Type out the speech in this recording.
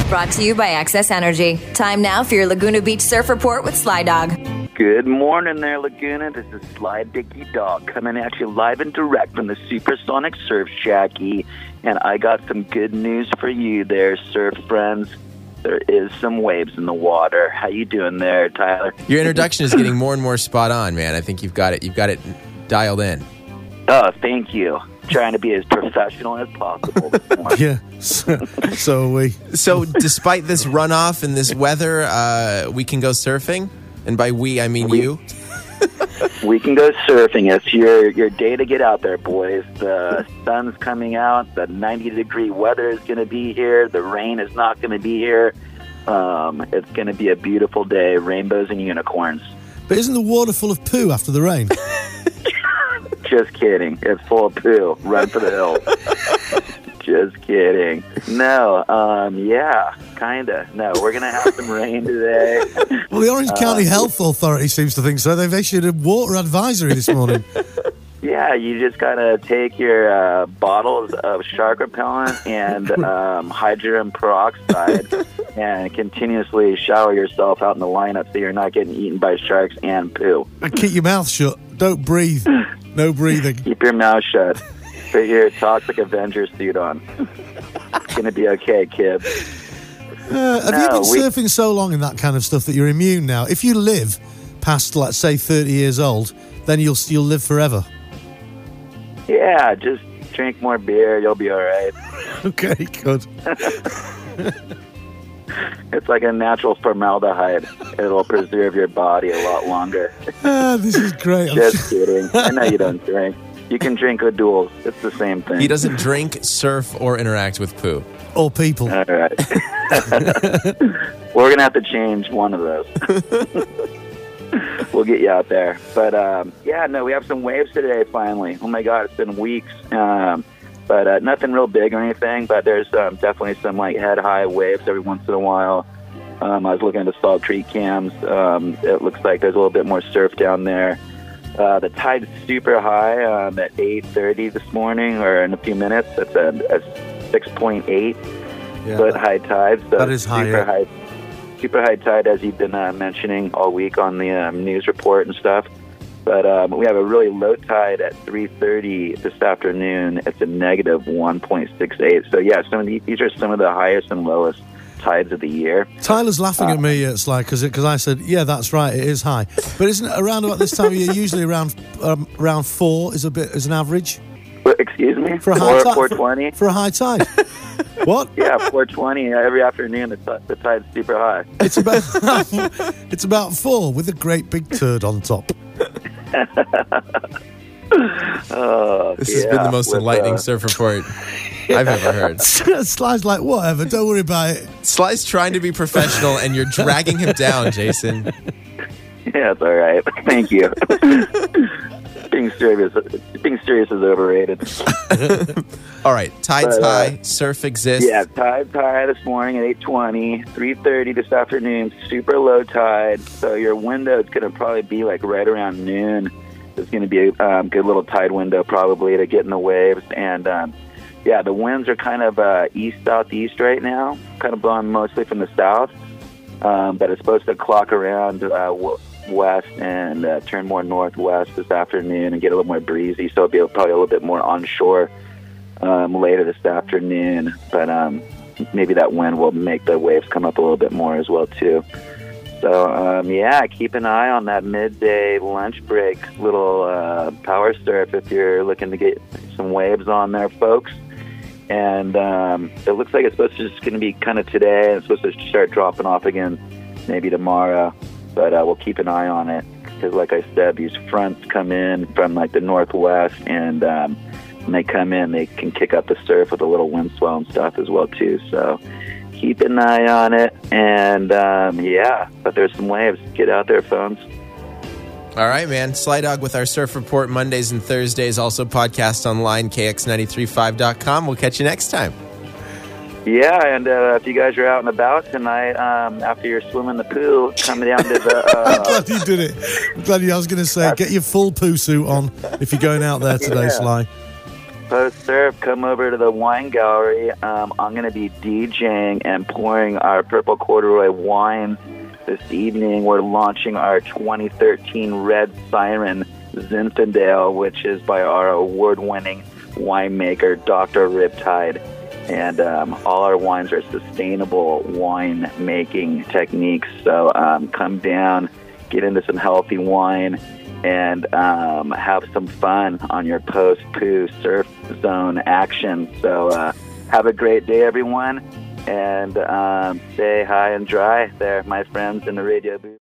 brought to you by Access Energy. Time now for your Laguna Beach Surf Report with Sly Dog. Good morning there, Laguna. This is Sly Dicky Dog coming at you live and direct from the Supersonic Surf Shacky. And I got some good news for you there, surf friends. There is some waves in the water. How you doing there, Tyler? Your introduction is getting more and more spot on, man. I think you've got it dialed in. Oh, thank you. Trying to be as professional as possible this morning. Yeah, so are we. So despite this runoff and this weather, we can go surfing? And by we, I mean you? We can go surfing. It's your day to get out there, boys. The sun's coming out. The 90-degree weather is going to be here. The rain is not going to be here. It's going to be a beautiful day. Rainbows and unicorns. But isn't the water full of poo after the rain? Just kidding. It's full of poo. Run for the hills. Just kidding. No, yeah, kind of. No, we're going to have some rain today. Well, the Orange County Health Authority seems to think so. They've issued a water advisory this morning. Yeah, you just got to take your bottles of shark repellent and hydrogen peroxide and continuously shower yourself out in the lineup so you're not getting eaten by sharks and poo. And keep your mouth shut. Don't breathe. No breathing. Keep your mouth shut. Put your Toxic Avenger suit on. It's going to be okay, kid. Have you been surfing so long in that kind of stuff that you're immune now? If you live past, let's say, 30 years old, then you'll live forever. Yeah, just drink more beer. You'll be all right. Okay, good. It's like a natural formaldehyde. It'll preserve your body a lot longer. This is great. Just kidding. I know you don't drink. You can drink O'Doul's. It's the same thing. He doesn't drink, surf, or interact with poo. Or people. All right. We're going to have to change one of those. We'll get you out there. But, we have some waves today, finally. Oh, my God, it's been weeks. But nothing real big or anything. But there's definitely some, head-high waves every once in a while. I was looking at the Salt Creek cams. It looks like there's a little bit more surf down there. The tide's super high at 8:30 this morning, or in a few minutes. It's a 6.8 foot high tide. So that is high. Super high tide, as you've been mentioning all week on the news report and stuff. But we have a really low tide at 3:30 this afternoon. It's a negative 1.68. So yeah, these are some of the highest and lowest tides of the year. Tyler's laughing at me, Sly, because I said, yeah, that's right, it is high. But isn't it around about this time of year, usually around 4 is an average? Excuse me? For a high tide? 420? For a high tide. What? Yeah, 420 every afternoon. The tide's super high. It's about 4 with a great big turd on top. This has been the most enlightening surf report I've ever heard. Sly's like, whatever, don't worry about it. Sly's trying to be professional, and you're dragging him down, Jason. Yeah, it's all right. Thank you. Being serious is overrated. All right, tide's high, surf exists. Yeah, tide's high this morning at 8:20, 3:30 this afternoon, super low tide. So your window is going to probably be right around noon. There's going to be a good little tide window probably to get in the waves. And the winds are kind of east-southeast right now, kind of blowing mostly from the south. But it's supposed to clock around west and turn more northwest this afternoon and get a little more breezy. So it'll be probably a little bit more onshore later this afternoon. But maybe that wind will make the waves come up a little bit more as well, too. So, keep an eye on that midday lunch break little power surf if you're looking to get some waves on there, folks. And it looks like it's just going to be kind of today, and it's supposed to start dropping off again maybe tomorrow. But we'll keep an eye on it because, like I said, these fronts come in from the northwest, and when they come in, they can kick up the surf with a little wind swell and stuff as well, too. So keep an eye on it. And, but there's some waves. Get out there, phones. All right, man. Sly Dog with our surf report Mondays and Thursdays. Also podcast online, kx935.com. We'll catch you next time. Yeah, and if you guys are out and about tonight, after you're swimming the pool, come down to the... I'm glad you did it. I was going to say, get your full poo suit on if you're going out there today, Sly. post-surf, come over to the wine gallery. I'm going to be DJing and pouring our Purple Corduroy wine this evening. We're launching our 2013 Red Siren Zinfandel, which is by our award-winning winemaker, Dr. Riptide. And all our wines are sustainable wine-making techniques. So come down, get into some healthy wine, and have some fun on your post-poo surf zone action. So have a great day, everyone, and stay high and dry there, my friends in the radio booth.